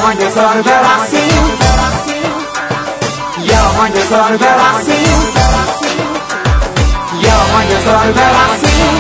آهنگ بذار برقصیم، یا آهنگ بذار برقصیم، یا آهنگ بذار برقصیم،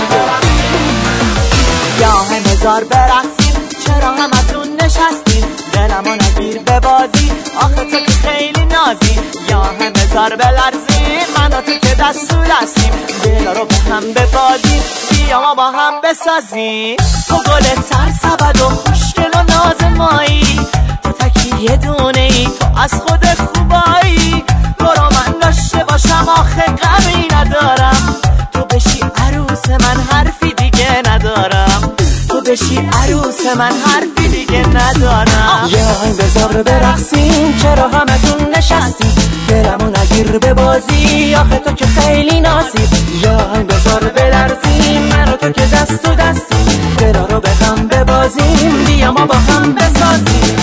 یا آهنگ بذار برقصیم. چرا همتون نشستین دلمو نگیر به بازی، آخه تو که خیلی نازی. یا آهنگ بذار بلرزیم، من و تو که دست و دستیم، دلا رو به هم ببازیم، بیا ما با هم بسازیم. تو گل سرسبد و خوشگل و نازمایی، تو تکیه دونه ای، تو از خود خوبایی. برو من داشته باشم آخه غمی ندارم، تو بشی عروس من حرفی دیگه ندارم، تو بشی عروس من حرفی دیگه ندارم. یه آهنگ بذار برقصیم، چرا همتون نشستیم دلمو نگیر به بازی، آخه تو که خیلی نازی. یه آهنگ بذار بلرزیم، من و تو که دست و دستیم، دلا رو به هم ببازیم، بیا ما با هم بسازیم.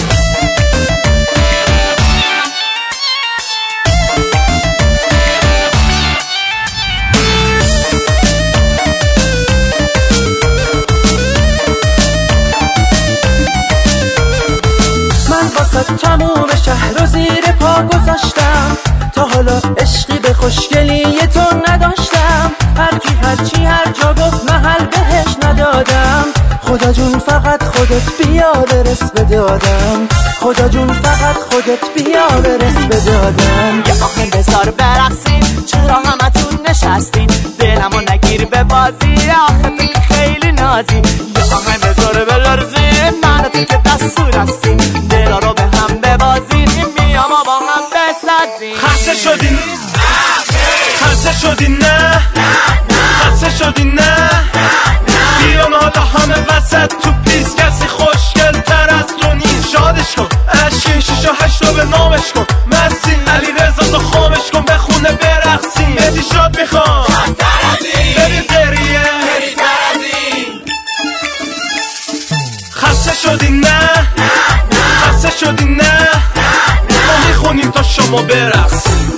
تموم شهر رو زیر پا گذاشتم، تا حالا عشقی به خوشگلی تو نداشتم. هرچی هر جا گفت محل بهش ندادم، خدا جون فقط خودت بیا برس بدادم، خدا جون فقط خودت بیا برس بدادم. یه آهنگ بذار برقصیم، چرا همتون نشستین دلمو نگیر به بازی، آخه تو که خیلی نازی. یه آهنگ بذار بلرزیم، من و تو که دست و دستیم، دلا رو به هم ببازیم، بیا ما با هم بسازیم. خسته شدین خسته شدین نه خسته شدین نه بیام حالا همه وسط تو پیس، کسی خوشگل تر از تو نیست. شادش کن اشکین 6 و 8 رو به نامش کن، مرسی علی رضا تو خامش کن، بخونه برقصیم. ادی شاد میخوام بری قریه خسته شدین نه خسته شدین نه ما میخونیم تا شما برقصیم.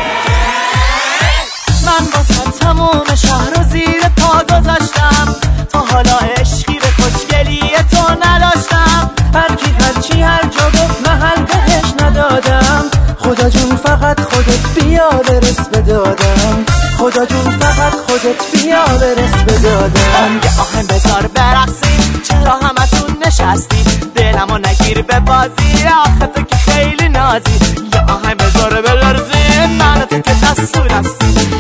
من واسه تموم شهر رو زیر پا گذاشتم، تا حالا عشقی به خوشگلی تو نداشتم. هرچی هر جا گفت محل بهش ندادم، خدا جون فقط خودت بیا برس بدادم، خدا جون فقط خودت بیا برس بدادم. یه آهنگ بذار برقصیم، چرا همتون نشستین دلمو نگیر به بازی، آخه تو که خیلی نازی. یه آهنگ بذار بلرزیم، من و تو که دست و دستیم،